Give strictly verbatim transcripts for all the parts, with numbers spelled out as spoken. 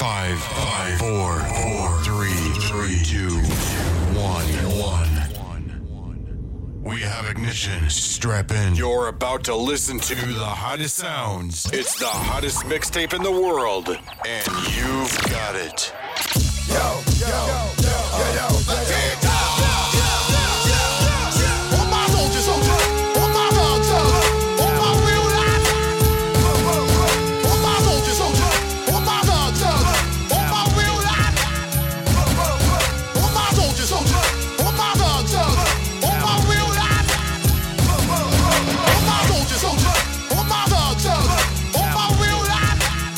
Five, five, four, four, three, three, two, one, one. We have ignition. Strap in. You're about to listen to the hottest sounds. It's the hottest mixtape in the world, and you've got it. Yo, yo, yo, yo, yo, let's get it down. All my soldiers, soldiers, all my dogs, dogs, all my real life. All my soldiers, soldiers, all my dogs, dogs, all my real life. All my soldiers, soldiers, all my dogs, dogs, all my real life. All my soldiers, soldiers, all my dogs, dogs, all my real life.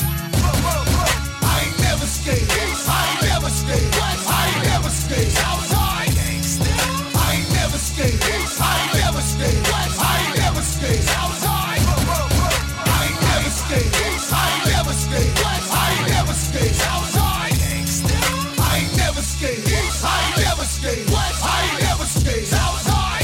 I ain't never scared. I ain't never scared. I ain't never scared. Outside. I ain't never scared. I ain't never scared. I ain't never scared. Outside. I ain't never scared. I ain't never scared. I ain't never scared. Outside. I ain't never scared. I ain't never scared. I ain't never scared. Outside.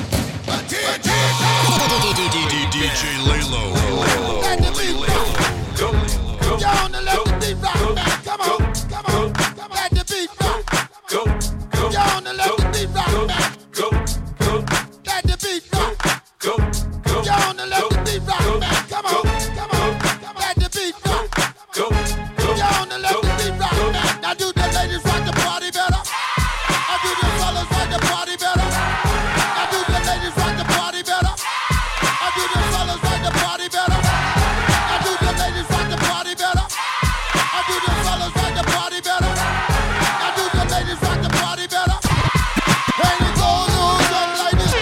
D J Lalo. Let the beat rock. Go, go. Y'all let the beat rock. Come on, come on, come on. Let the beat rock. Go, go. Y'all let the beat rock. Go, go. Let the beat rock. Go, go. Y'all let the beat rock. Come on, come on, come on. Let the beat rock. Go, go. Y'all let the beat rock. Now do the ladies rock the party better? I do the fellas rock the party better? I do the ladies rock the party better? I do the fellas rock the party better? I do the ladies rock the party better? I do the fellas rock the party better? I do the ladies rock the party better? When it goes on, jump like this.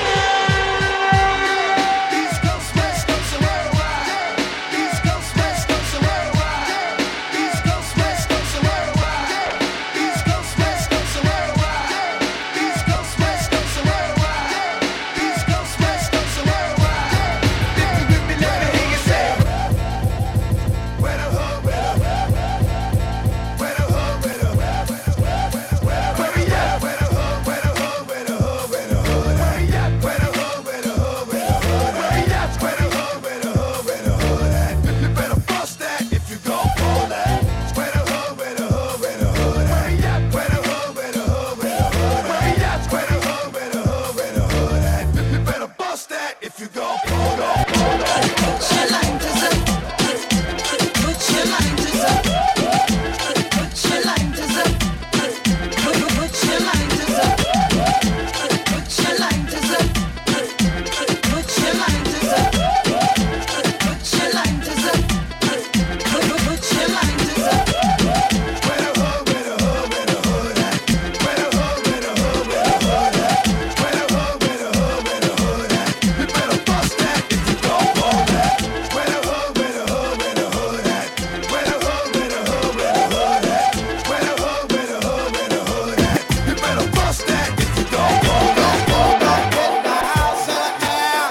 East Coast, West Coast, and worldwide. East Coast, West Coast, and worldwide. East Coast, West Coast, and worldwide. East Coast, West Coast, and worldwide. East Coast, West Coast, and worldwide. East Coast, West Coast, and worldwide. If you with me, let me hear you say. Where the hood, where the where the hood, where the where we at? Where the hood, where the hood, where the hood, where the hood at? Where we at? Where the hood, where the hood, where the hood at? Where we at? Where the hood, where the hood, where the hood at? You better bust that if you gon' pull that. Where the hood, where the hood, where the hood at? Where we at? Where the hood, where the hood, where the hood at? Where we at? Where the hood, where the hood, where the hood at? You better bust that if you gon' pull that. Put your lighters up. Put your lighters up. Put your lighters up. Put put your lighters up. Put your lighters up. Put your lighters up. Put your lighters up. Put put your lighters up. Where the hood, where the hood, where the hood at? Where the hood, where the hood, where the hood at? Where the hood, where the hood, where the hood at? You better bust that if you gon' pull that. Where the hood, where the hood, where the hood at? Where the hood, where the hood, where the hood at? Where the hood, where the hood, where the hood at? You better bust that if you gon' pull that. Pull that in the house right now.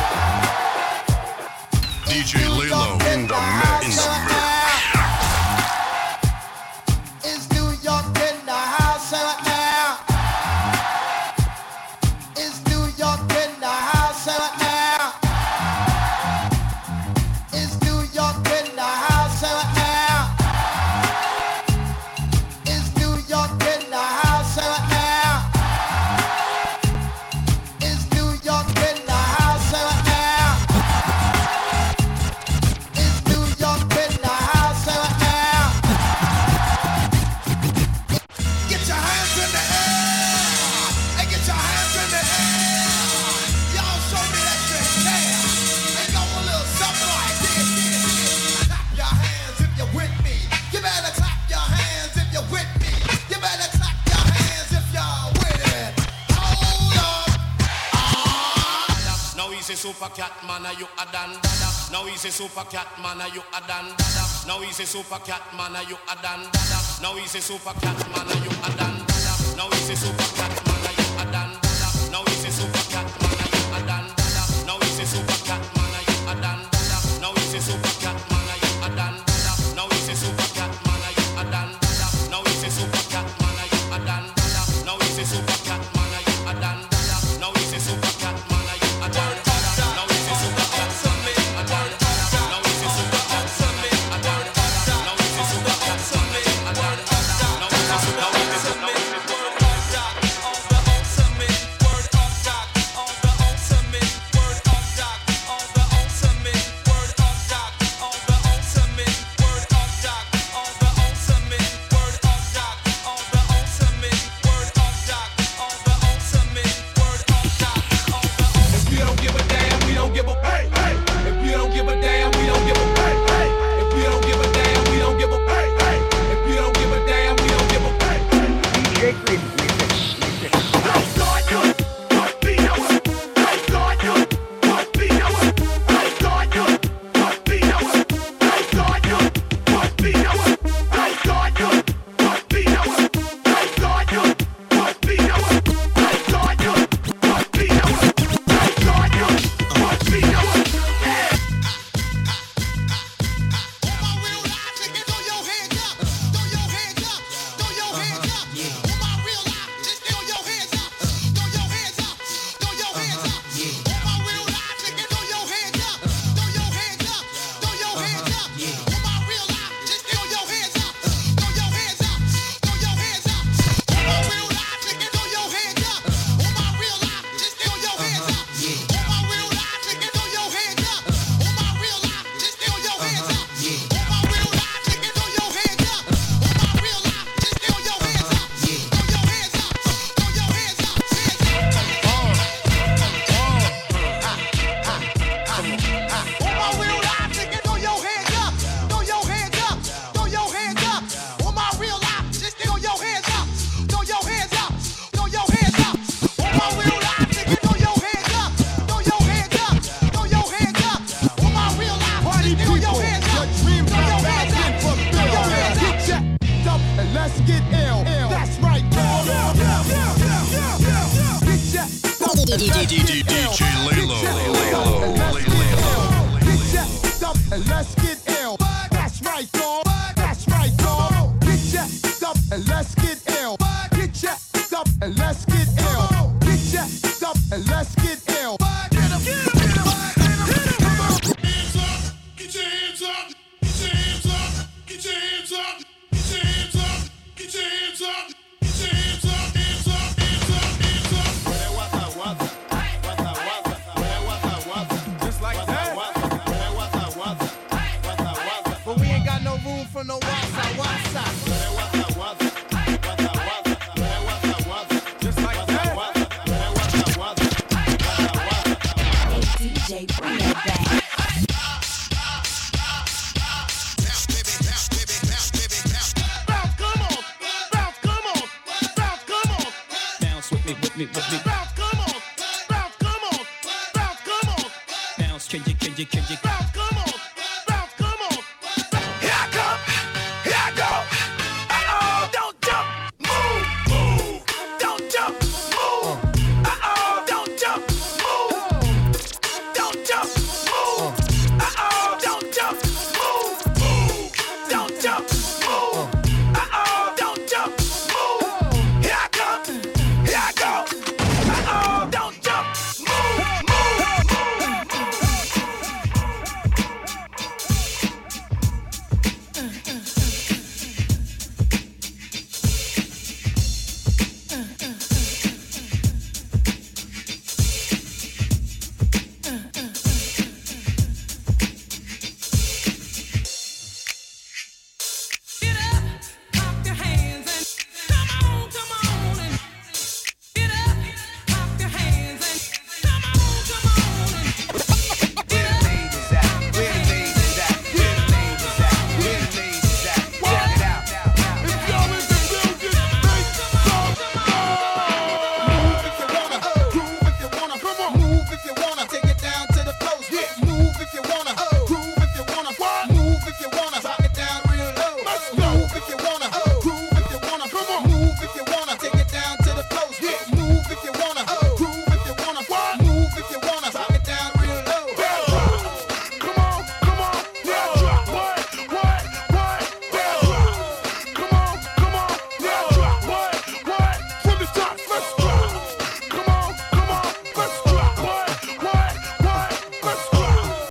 D J Lalo in the mix. Is New York in the house right now? Is New York in the house right now? Is New York in the house right now? Is New York in the house right now? Is New York in the house right now? Is New York in the house right now? Get your hands in the air! Hey, get your hands in the air! Y'all show me that you care! And go a little something like this. Clap your hands if you're with me. You better clap your hands if you're with me. You better clap your hands if you're with it. Hold up! Now he's a super cat man, are you a dan dada? Now he's a super cat man, are you a dan dada? Now he's a super cat man, are you a dan dada? Now he's a super cat man, are you a dan dada? Now he's a super cat man, are you a dan dada? Now he's a super cat man, are you a dan dada? Now he's a super cat man, are you a dan dada? Now he's a super cat man, are you a dan dada? Now he's a super cat man, are you a dan dada? Now he's a super cat man, are you a dan dada? Now he's a super cat man, are you a dan dada? Now he's a super cat man, are you a dan dada? Now he's a super cat man, are you a dan dada? Now he's a super cat man, are you a dan dada? Now he's a super cat man, are you a dan dada? get ill. That's right, dog. That's right, dog. Get jacked up and let's get ill. Get jacked up and let's get ill. Get jacked up and let's get ill. Get 'em, get 'em, get 'em, get 'em, come on. Hands up, get your hands up, get your hands up, get your hands up, get your hands up, get your hands up, get your hands up, hands up, hands up, hands up. Wata wata, wata wata, wata wata, just like that. Wata wata, wata wata, But we ain't got no room for no wasa wasa. wata wata, wata wata, wata wata, just like that. Wata wata, wata wata. D J, bring it back. Bounce, come on, bounce, come on, bounce, come on. Bounce with me, with me, with me. Bounce, come on, bounce, come on, bounce, come on, Bounce, can you, can you, can you? bounce, come on, bounce, come on. Here I come, here I go. Uh-oh, don't jump, move, move. Don't jump, move. Uh-oh, don't jump, move. Don't jump, move. Uh-oh, don't jump, move, move. Don't jump, move. Uh-oh, don't jump, move. Here I come, here I go. Uh-oh, don't jump, move, move, Get up, clap your hands and come on, come on and get up, clap your hands and come on, come on and get up. Ladies at, where the ladies at, where the ladies at, where the ladies at. Check it out. If y'all in the building, make some noise. Move if you wanna, groove if you wanna, come on. Move if you wanna, take it down to the floor. Move if you wanna, groove if you wanna, move if you wanna, rock it down real low. Move if you wanna, groove if you wanna, come on. Move if you wanna, take it down to the floor. Move if you wanna, groove if you wanna, move if you wanna, rock it down real low. Come on, come on, now drop. What, what, what, now drop. Come on, come on, now drop. What, what, from the top, let's drop. Come on, come on, let's drop. What, what, what, let's drop.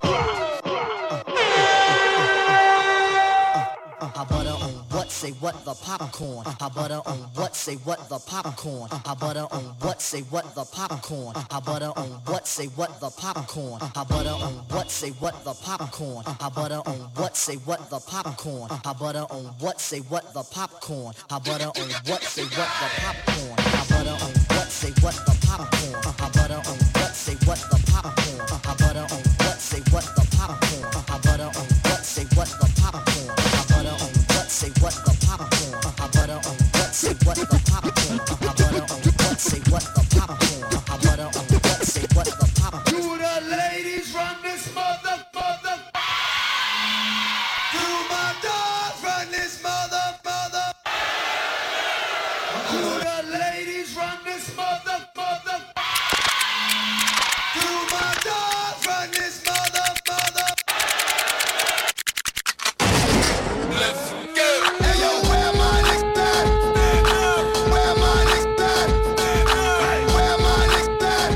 I butter on what, say what the popcorn. I butter on what, say what the popcorn. I butter on what, say what the popcorn. I butter on what, say what the popcorn. I butter on what, say what the popcorn. I butter on what, say what the popcorn. I butter on what, say what the popcorn. I butter on what, say what the popcorn. I butter on what, say what the popcorn. I butter on what, say what the popcorn. I butter on what, say what the popcorn. I butter on what, say what the popcorn. I butter on what, say what the popcorn. I butter on what, say what the popcorn. I butter on what, say what the popcorn. I butter on what, say what the popcorn. Do the ladies run this mother, mother? Do my dogs run this mother, mother? Do the ladies run this mother, mother? Do my dogs run this mother, mother? Let's go. Hey yo, where my niggas at? Where my niggas at? Where my niggas at?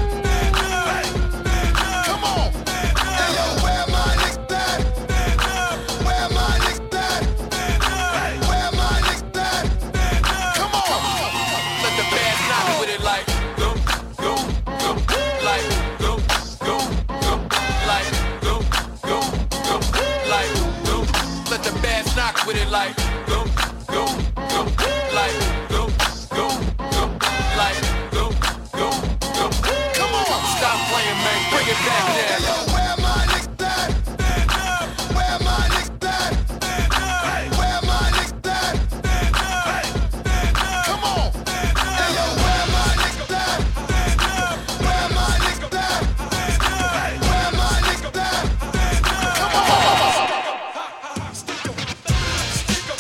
Come on. Hey yo, where my niggas at? Where my niggas at? Where my niggas at? Come on. Let the bad knock with it like go, go, go, like go, go, go, like go, go, go, like go. Let the bad knock with it like go, go, go, like go, go, go, like go, go, go. Come on, stop playing, man. Bring it back Hey there. yo, where my niggas at? Where my niggas at? Where my niggas at? Come on. Hey yo, where my niggas at? Where my niggas at? Where my niggas at? Come on.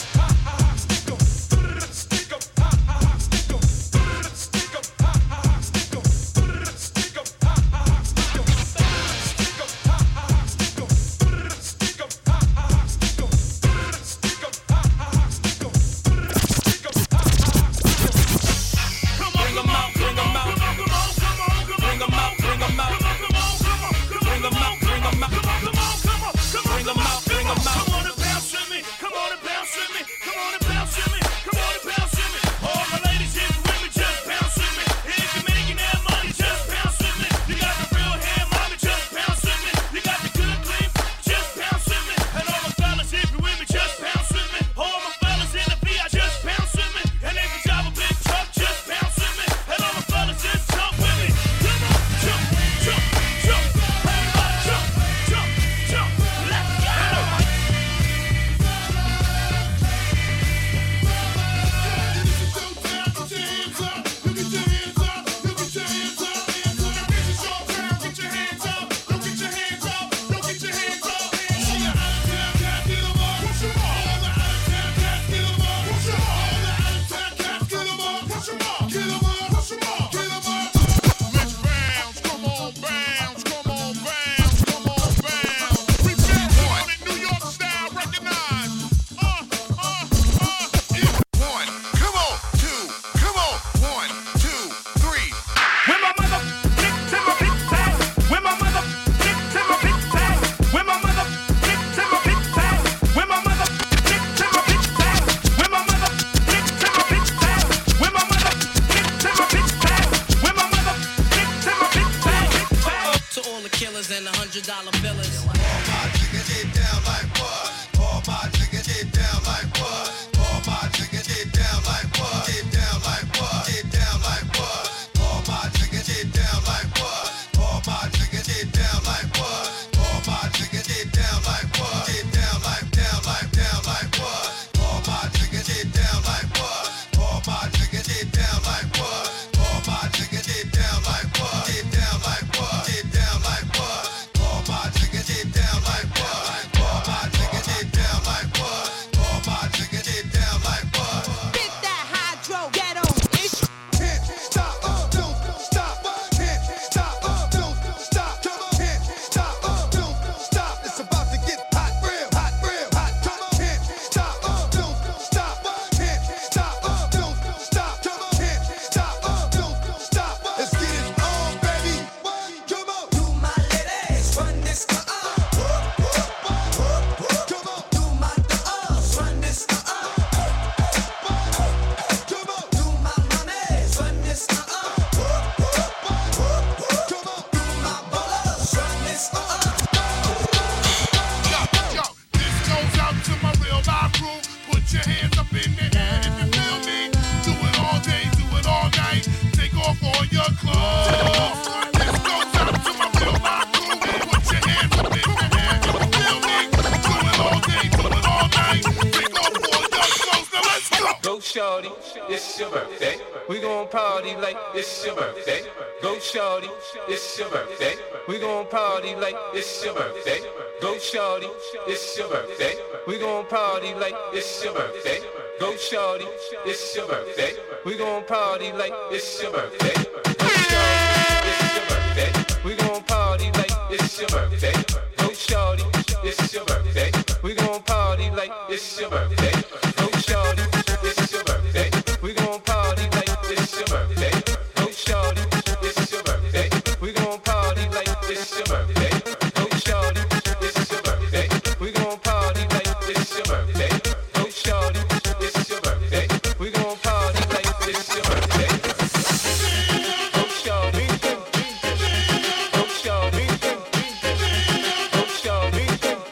shorty, it's your birthday. We gon' party like it's your birthday. Go shorty, it's your birthday. We gon' party like it's your birthday. Go shorty, it's your birthday. We gon' party like it's your birthday. Go shorty, it's your birthday. We gon' party like it's your birthday. Go shorty, it's your birthday. We gon' party like it's your birthday. Go shorty, it's your birthday. We gon' party like it's your birthday. Go shorty, it's your birthday. We gon' party like it's your birthday. Go shorty, it's your birthday. We gon' party like it's your birthday. Go shorty, it's your birthday. We gon' party like it's your birthday. Go shorty, it's your birthday. We gon' party like it's your birthday. Go shorty, go shorty, go shorty.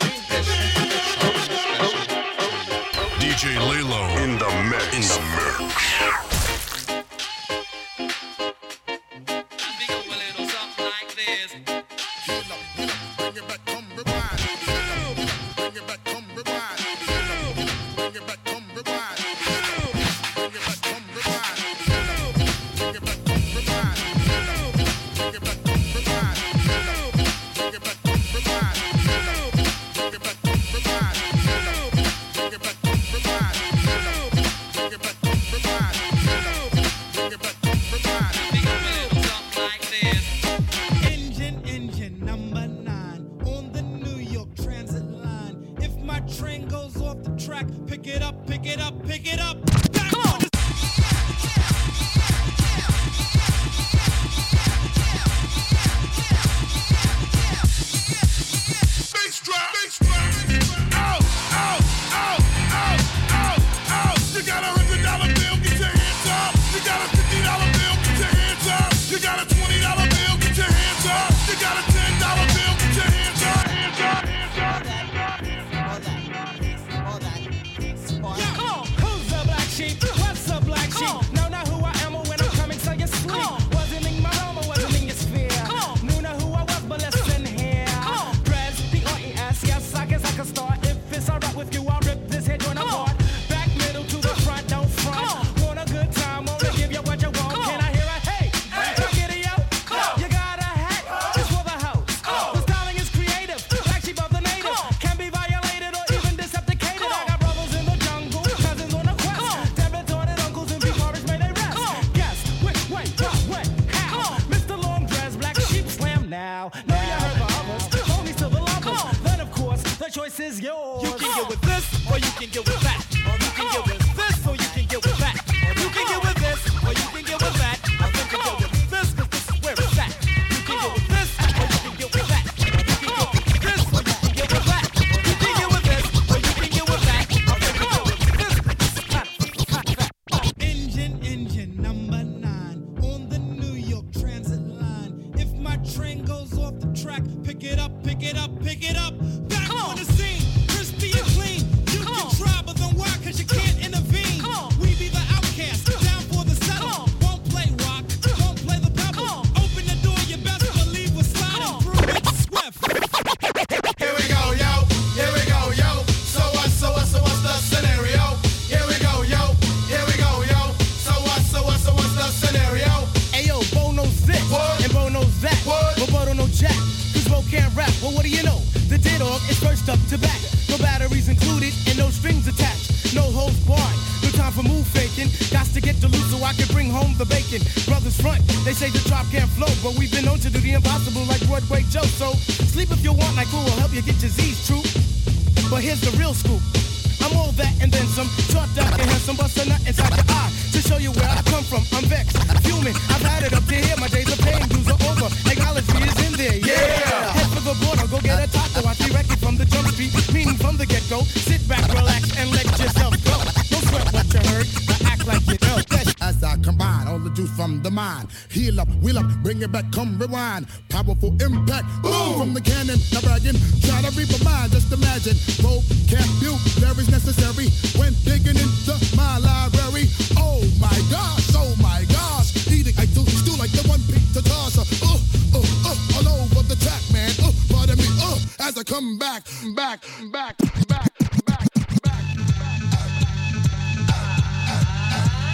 D J Lilo in the mix. In the mix. Is yours. You can get with this, or you can get with that. You can get with this, or you can get with that. You can get with this, or you can get with that. I think you get with this, cause this is where it's at. You can get with this, or you can get with that. You can get with this, or you can get with that. You can get with this, or you can get with that. I think you get with this, cause this is kind of, kind of that. Engine, engine number nine on the New York Transit line. If my train goes off the track, pick it up, pick it up, pick it up. Back on the scene, crispy and clean. You can try, but then why? Cause you can't intervene. We be the outcast, down for the settle. Won't play rock, won't play the pebble. Open the door, you best believe we're sliding through it swift. Here we go, yo. Here we go, yo. So what, so what, so what's the scenario? Here we go, yo. Here we go, yo. So what, so what, so what's the scenario? Ayo, Bo knows this, What? and Bo knows that. What? But Bo don't know jack, cause Bo can't rap. Well, what do you know? The D-Dog is first up to back. No batteries included and no strings attached. No holds barred. No time for move faking. Got to get to loose so I can bring home the bacon. Brothers front, they say the drop can't flow, but we've been known to do the impossible like Broadway Joe. So sleep if you want, like who will help you get your Z's true. But here's the real scoop. I'm all that and then some. Short, dark, and handsome, bust a nut inside your eye to show you where I come from. I'm vexed, fuming. I've had it up to here. My days of pain, dues are over. Acknowledge me is in there. Yeah. Head for the border, go get a taco. I see record from the jump street, meaning from the get-go. Sit back, relax, and let yourself go. Don't sweat what you heard, but act like you know. As I combine all the juice from the mind, heal up, wheel up, bring it back, come rewind. Powerful impact, boom from the cannon. Now bragging, try to reap a mind. Just imagine, vocabulary necessary when digging into my library. Oh my gosh, oh my gosh, eating I do stew like the one piece to toss. Uh, uh, uh, all over the track, man. Uh, pardon me, uh, as I come back, back, back, back, back, back.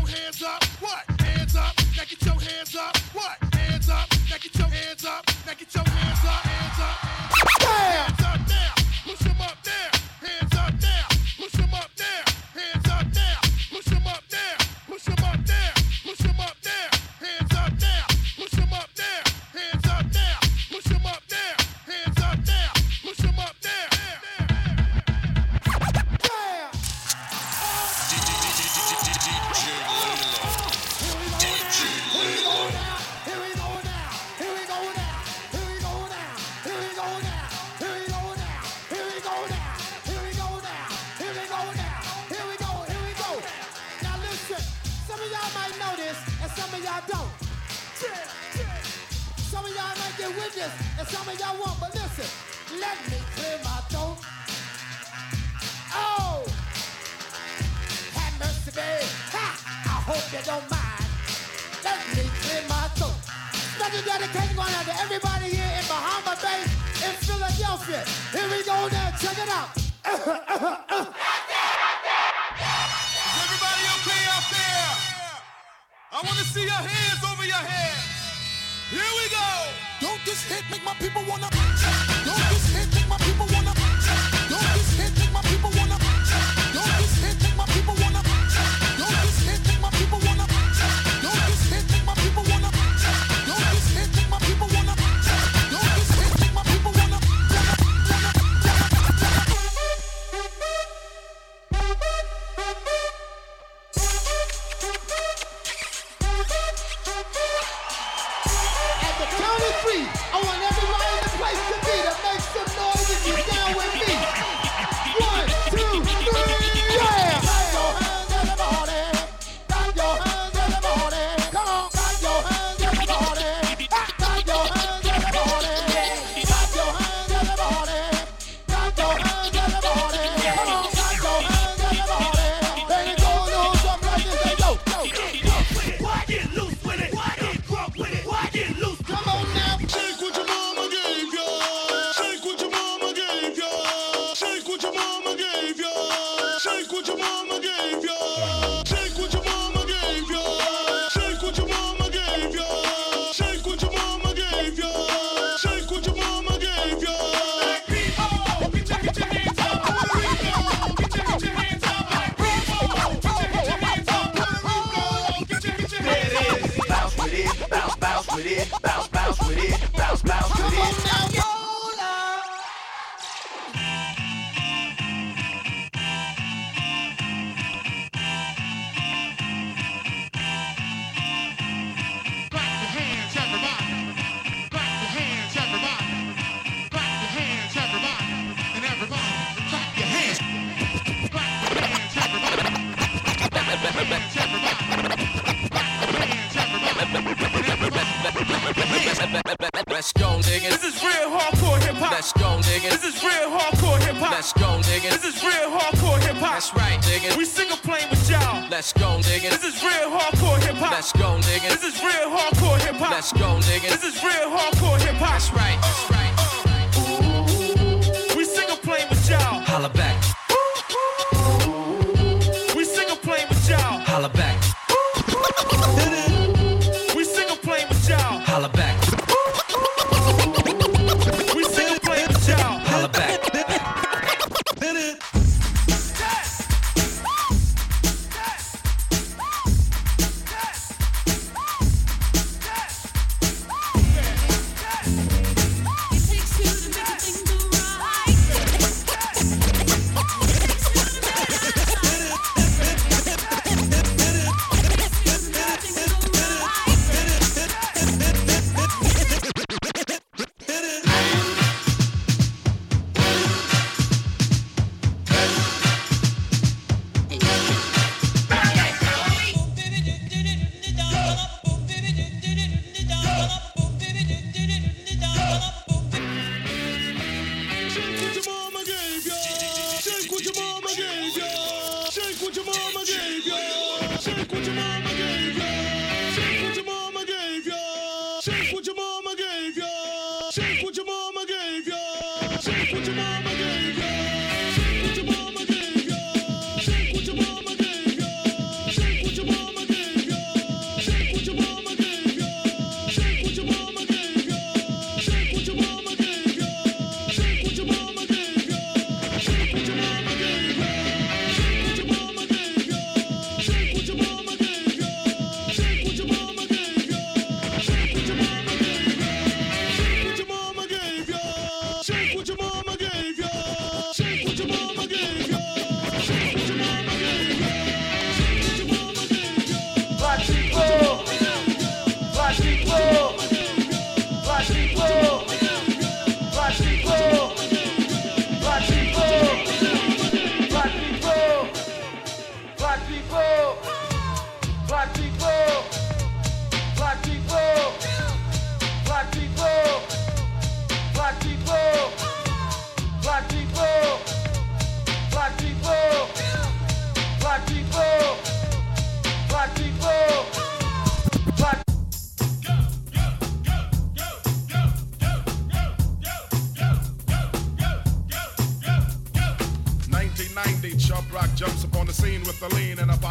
hands up. What? Hands up. Now get your hands up. What? Hands up. Now get your hands up. Now get your hands up. Hands up. Hands up now. Push 'em up now. Hands up now. Push 'em up now. Hands up now. Push 'em up now. Push 'em up now. Push 'em up now. Hands up now. Push 'em up now. Hands up now. Push 'em up now. Hands up now. Push 'em up now. Don't. Some of y'all might get with this, and some of y'all won't, but listen, let me clear my throat. Oh, have mercy, babe. Ha! I hope you don't mind. Let me clear my throat. Special dedication going out to everybody here in Bahama Bay, in Philadelphia. Here we go now, check it out. Is everybody okay out there? I want to see your hands over your head. Here we go. Don't this hit make my people wanna. Don't this hit make my people wanna. Don't this hit make my people wanna. Don't this hit make my people wanna. Don't this hit make my people wanna. Don't this hit make my people wanna. Don't this hit make my people wanna. Don't this hit make my people wanna. Free. I want everybody in the place to be to make some noise if you're down with me. One, two, three, yeah! Clap your hands, everybody. Clap your hands, everybody. Come on, clap your hands, everybody. Clap your hands, everybody. Clap your hands, everybody. Clap your hands, everybody. Come on, clap your hands, everybody. There you go, little something like this. They go, go, go. Why get loose with it? Why get drunk with it? Why get loose? Come on now. Shake what your mama gave ya. Shake what your mama gave ya. Shake what your mama gave ya. Shake what your mama gave ya. Shake what your mama gave ya. Shake what your mama gave ya. Shake what your mama gave ya. Shake what your mama gave ya. People, get your, get your hands up. Get your, get your hands up. Like people, get your, get your hands up. Get your, get your hands up. Bounce with it, bounce, bounce with it, bounce, bounce with it, bounce, bounce with it. Let's go, nigga. This is real hardcore hip hop. Let's go, nigga. This is real hardcore hip hop. Let's go, nigga. This is real hardcore hip hop. That's right, nigga. We single playing with y'all. Let's go, nigga. This is real hardcore hip hop. Let's go, nigga. This is real hardcore hip hop. Let's go, nigga. This is real hardcore hip hop. That's right. That's right. We single playing with y'all. Holla back. We single playing with y'all. Holla back. We single playing with y'all. Holla back. We single playing with y'all. Holla back. Shake what your mama gave ya.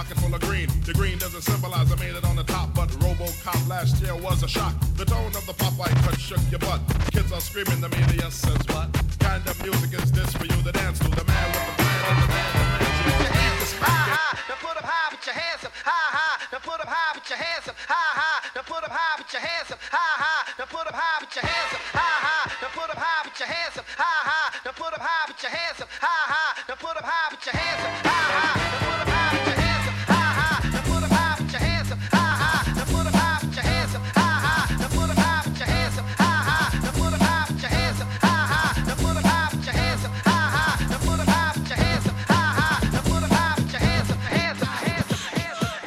pocket full of green. The green doesn't symbolize I made it on the top, but RoboCop last year was a shock. The tone of the Popeye cut shook your butt. Kids are screaming, the media says what? Kind of music is this for you to dance to? The man with the plan and the man with the man. Put your hands up high, now put up high, put your hands up high, high. Now put up high, put your hands up high, high. Now put up high, put your hands up high, high. Now put up high, put your hands up high, high. Now put up high, put your hands up high, high. Now put up high, put your hands up high, high. Now put up high, put your hands up high, high. Now put up high, put your hands up high, high. Now put up high, put your hands up high, high. Now put up high, put your hands up high, high. Now put up high, put your hands up high, high. Now put up high, put your hands up high, high. Now put up high, put your hands up high, high. Now put up high, put your hands up high, high. Now put up high, put your hands up, hands up, hands up, hands up.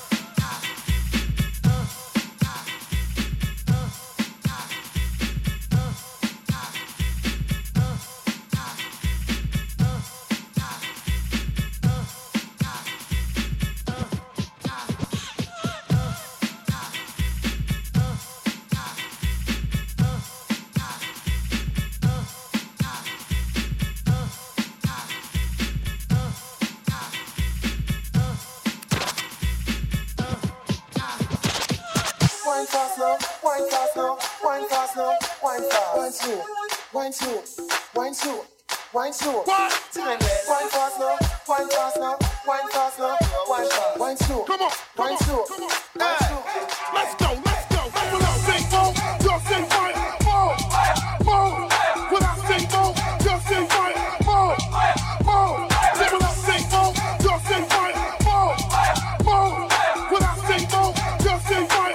Wine fast now, wine fast now, wine fast now, wine fast. Wine slow, wine slow, wine slow, wine slow. What? Wine fast now, wine fast now, wine fast now, wine fast. Wine slow, come on, wine slow, wine slow. Let's go, let's go. When I say mo, just say wine, mo, mo. When I say mo, just say wine, mo, mo. When I say mo, just say wine, mo, mo. When I say mo, just say wine.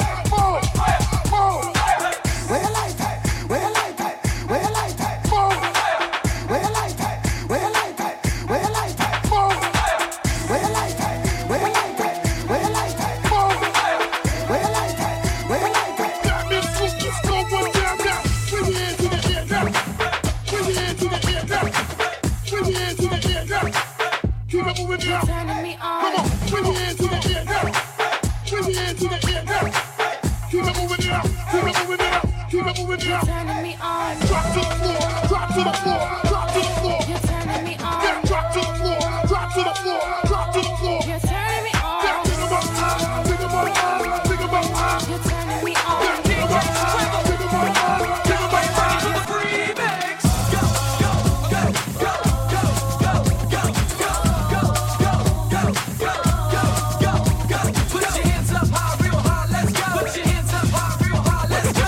Where the light at? Where the light at? Where the light at? Where the light at? Where the light at? Where the light at? Where the light at? Where the light at? Where the light at? Where the light at? Where the light at? That means let's go one down now. Bring your hands to the air now. Bring your hands to the air now. Bring your hands to the air now. Keep it moving now. Come on, bring your hands to the air now. Bring your hands to the air now. Keep it moving now. Keep it moving now. Keep it moving now. Turning me on. Drop to the floor. Drop to the floor. Drop to the floor. You're turning me on. Yeah, drop to the floor. Drop to the floor. Drop to the floor. You're turning me on. Yeah, think about time. Think about time. Think about time. You're turning me on. Yeah, think about time. Think about time. Think about time. To the remix. Go, go, go, go, go, go, go, go, go, go, go, go, go, go, go. Put your hands up high, real high. Let's go. Put your hands up high, real high. Let's go.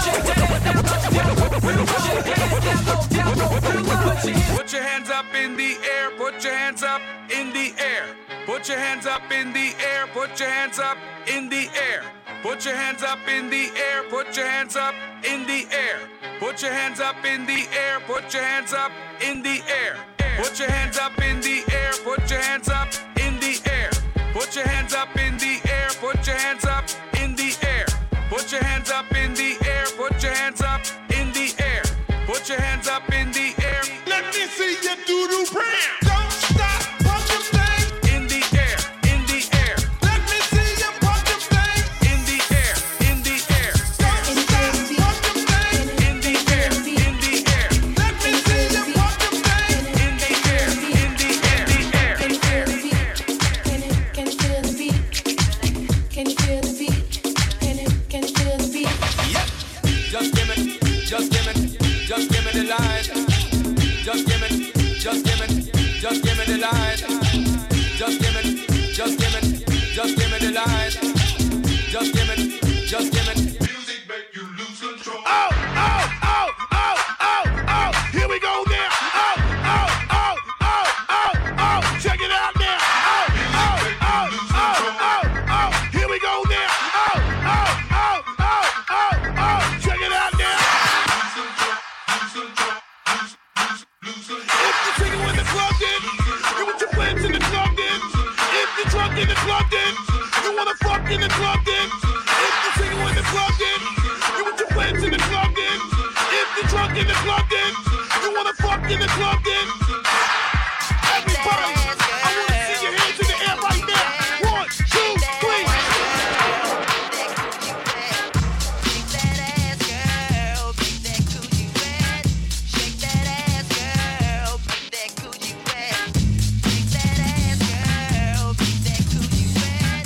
Put your hands up in the air, put your hands up in the air. Put your hands up in the air, put your hands up in the air. Put your hands up in the air, put your hands up in the air. Put your hands up in the air, put your hands up in the air. Put your hands up in the air, put your hands up in the air. Put your hands up in the air, put your hands up in the air. Put your hands up in the air, put your hands up in the air. Put your hands up in the air. Let me see you do the brand. Don't stop, pump your thing. In the air, in the air. Let me see you pump your thing. In the air, in the air. Don't stop, pump your thing. In the air, in the air. Let me see you pump your thing. In the air, in the air, the air, the air. Can you, can you feel the beat? Can you feel the beat? Can you, can you feel the beat? Yep. Just give it, just give it, just give me the light. Just give it, just give it, just give me the light. Just give it, just give it, just give me the light. Just give it, just give it. Music make you lose control. Oh, oh, oh, oh, oh, oh. Here we go now. Oh, oh, oh, oh, oh, oh. Check it out now. Oh, oh, oh, oh, oh, oh. Here we go now. Oh, oh, oh, oh, oh, oh. Check it out now. If you're singing when the club in, you want your friends in the club in. If you're drunk in the club in, you wanna fuck in the club in. If you're singing when the club in, you want your friends in the club in. If you're drunk in the club in, you wanna fuck in the club in. Everybody, I wanna see your hands in the air right now. One, two, three. Shake that ass, girl. Shake that coochie wet.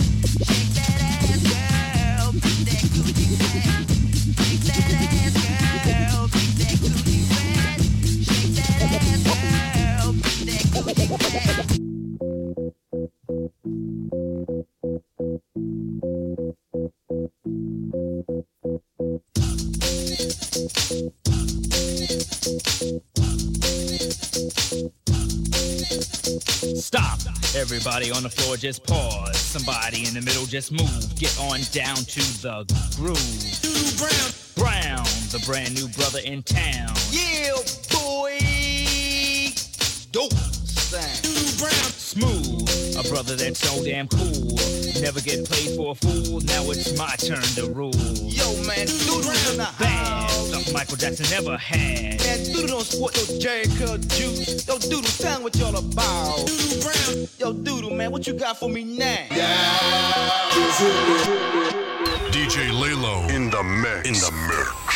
Everybody on the floor just pause. Somebody in the middle just move. Get on down to the groove. Doodoo Brown. Brown, the brand new brother in town. Yeah, boy. Dope sound. Doodoo Brown. Smooth, a brother that's so damn cool. Never get played for a fool. Now it's my turn to rule. Yo, man, Doodoo in the Bad, house. something Michael Jackson never had. Man, Doodoo don't sport no Jerry Curl juice. Yo, Doodoo, tell me what y'all about. Doodoo Brown. Yo, Doodoo, man, what you got for me now? D J Lalo in the mix. In the mix.